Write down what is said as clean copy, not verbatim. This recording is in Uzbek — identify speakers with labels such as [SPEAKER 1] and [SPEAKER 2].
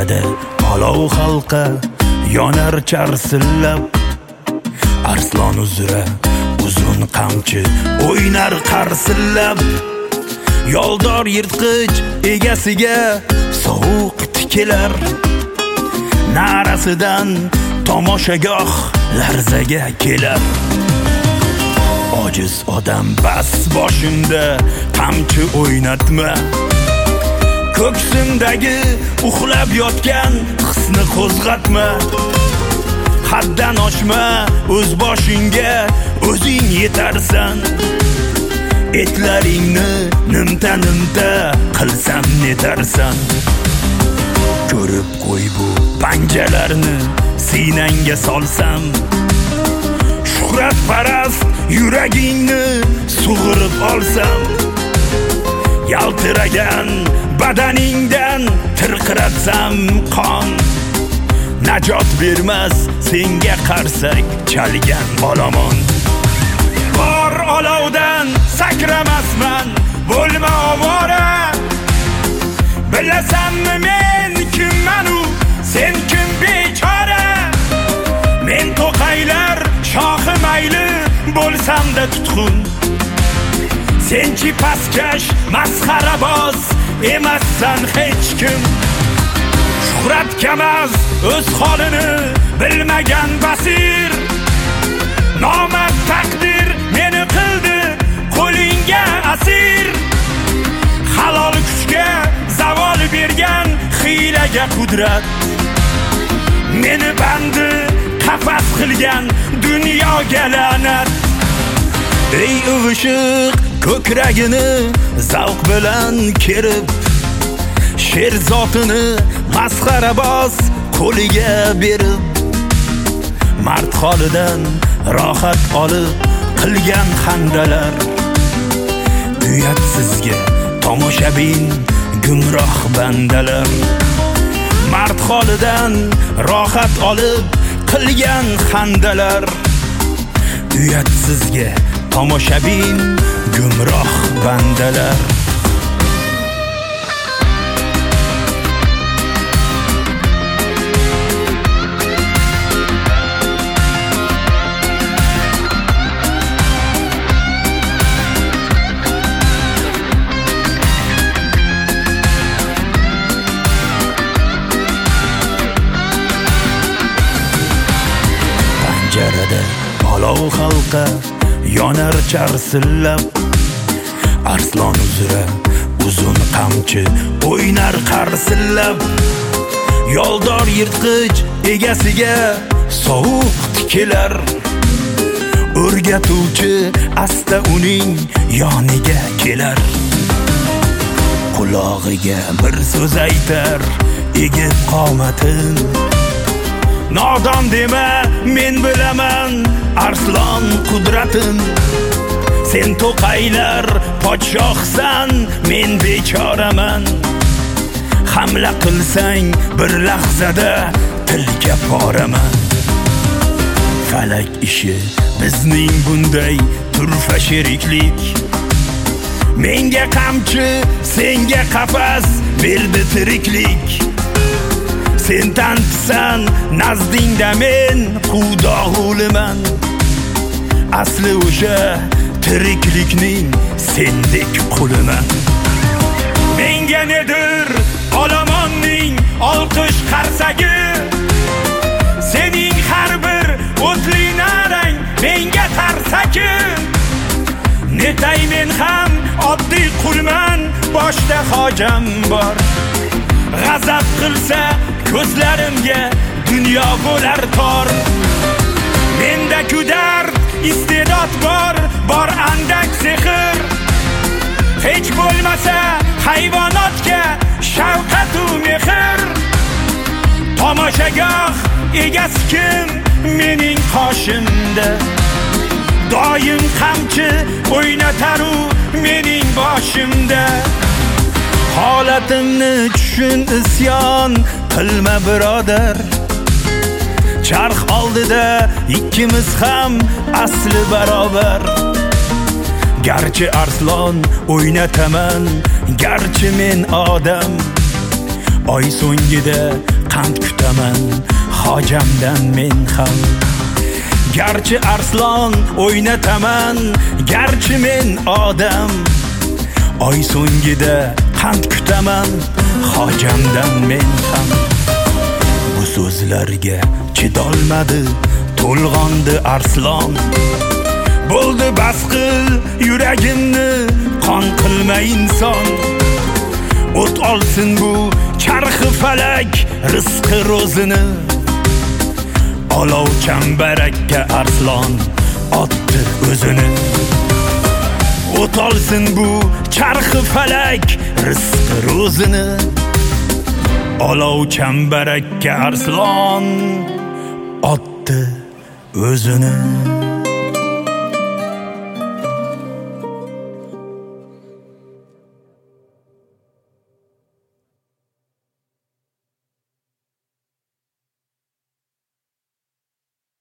[SPEAKER 1] Panjarada olov halqa yonar charsillab, arslon uzra uzun qamchi o'ynar qarsillab, yoldor yirtqich egasiga sovuq tikilar, narasidan tomoshagoh larzaga kelar. Ojiz odam bas boshimda qamchi o'ynatma, ko'ksimdagi uxlab yotgan hisni qo'zg'atma. Haddan oshma, o'z boshingga o'zing yetarsan. Etlaringni nimta-nimta qilsam netarsan. Ko'rib qo'y bu panjalarni sinangga solsam, shuhrat parast yuragingni sug'urib olsam, yaltiragan badaningdan tirqiratsam qon. Najot bermas senga qarsak chalgan olomon. Bor olovdan sakramasman, bo'lma ovora. Bilasanmi men kimman-u, sen kim bechora? Men to'qaylar shohi mayli bo'lsam-da tutqun. Senchi pastkash masxaraboz emassan hech kim. Shuhrat kamaz o'z holini bilmagan basir. Nomard taqdir meni qildi qo'lingga asir. Halol kuchga zavol bergan hiylaga qudrat, meni bandi qafas qilgan dunyoga la'nat. Ey uvushiq ko'kragini zavq bilan kerib, sher zotini masxaraboz qo'liga berib, mard holidan rohat olib qilgan xandalar. Uyatsizga tomoshabin gumroh bandalar. Mard holidan rohat olib qilgan xandalar. Uyatsizga tomoshabin gumroh bandalar. Panjarada olov halqa yonar charsillab, arslon uzra uzun qamchi o'ynar qarsillab, yoldor yirtqich egasiga sovuq tikilar. O'rgatuvchi asta uning yoniga kelar, qulog'iga bir so'z aytar egib qomatin. Nodon dema, men bilaman arslon qudratin. Sen to'qaylar podshohsan, men bechoraman. Hamla qilsang bir lahzada tilga poraman. Falak ishi bizning bunday turfa sheriklik. Menga qamchi, senga qafas berdi tiriklik. Sen tantisan nazdingda men qudog'uliman. Asli o'sha tiriklikning sendek quliman. Menga nedir olomonning olqish qarsagi? Sening har bir o'tli narang menga tarsaki. Netay men ham oddiy qulman, boshda hojam bor. G'azab qilsa ko'zlarimga dunyo bo'lar tor. Menda dard, iste'dod bor andak sehr. Hech bo'lmasa hayvonotga shafqat u mehr. Tomoshagoh egasi kim mening qoshimda? Doim qamchi o'ynatar u mening boshimda. Holatimni tushun, isyon qilma birodar. Charx oldida ikkimiz ham asli barobar. Garchi arslon o'ynataman, garchi men odam, oy so'ngida qand kutaman hojamdan men ham. Garchi arslon o'ynataman, garchi men odam, oy so'ngida qand kutaman hojamdan men ham. Bu so'zlarga chidolmadi to'lg'ondi arslon. Bo'ldi bas qil yuragimni qon qilma inson. O't olsin bu charxi falak rizqi ro'zini. Olov chambarakka arslon otdi o'zini. O't olsin bu charxi falak rizqi ro'zini. Olov chambarakka arslon otdi o'zini.